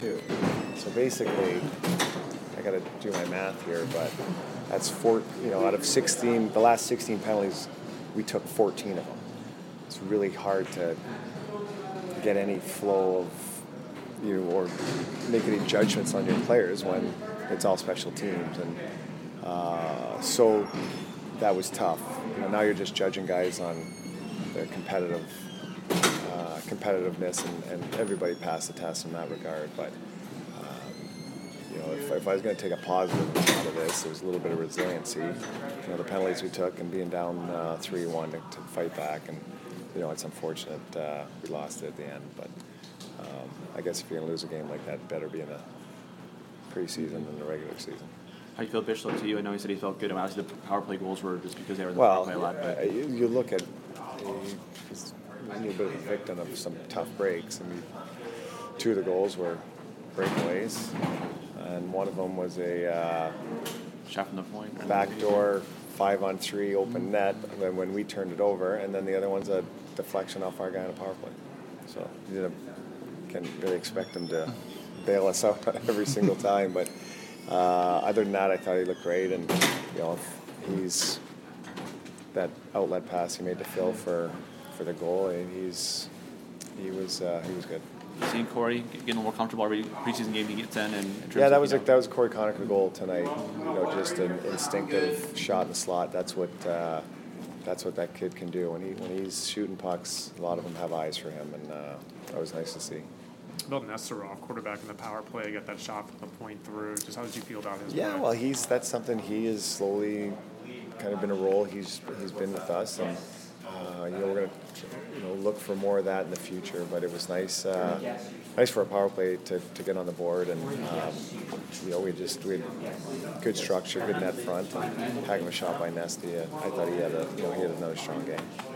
Two. So basically, I got to do my math here, but that's four. Out of 16, the last 16 penalties, we took 14 of them. It's really hard to get any flow of or make any judgments on your players when it's all special teams, and so that was tough. Now you're just judging guys on their competitiveness, and everybody passed the test in that regard. But if I was going to take a positive out of this, there was a little bit of resiliency. The penalties we took and being down 3-1 to fight back, and it's unfortunate we lost it at the end. But I guess if you're going to lose a game like that, it better be in the preseason than the regular season. How do you feel Bish looked to you? I know he said he felt good. Obviously, the power play goals were just because they were in the power play a lot. But you look at he's a little bit of a victim of some tough breaks. Two of the goals were breakaways, and one of them was a shot from the point, backdoor 5-on-3 open net when we turned it over, and then the other one's a deflection off our guy on a power play. So you can't really expect him to bail us out every single time, but. Other than that, I thought he looked great, and he's that outlet pass he made to Phil for the goal, and he was good. You seen Corey getting more comfortable every preseason game he gets in, and that was a Corey Conacher goal tonight. Just an instinctive shot in the slot. That's what that kid can do when he's shooting pucks. A lot of them have eyes for him, and that was nice to see. About Nesterov, quarterback in the power play, got that shot from the point through. Just how did you feel about his play? Well, that's something he has slowly kind of been a role he's been with us, and we're going to look for more of that in the future. But it was nice for a power play to get on the board, and we had good structure, good net front, and heck of a shot by Nesty. I thought he had another strong game.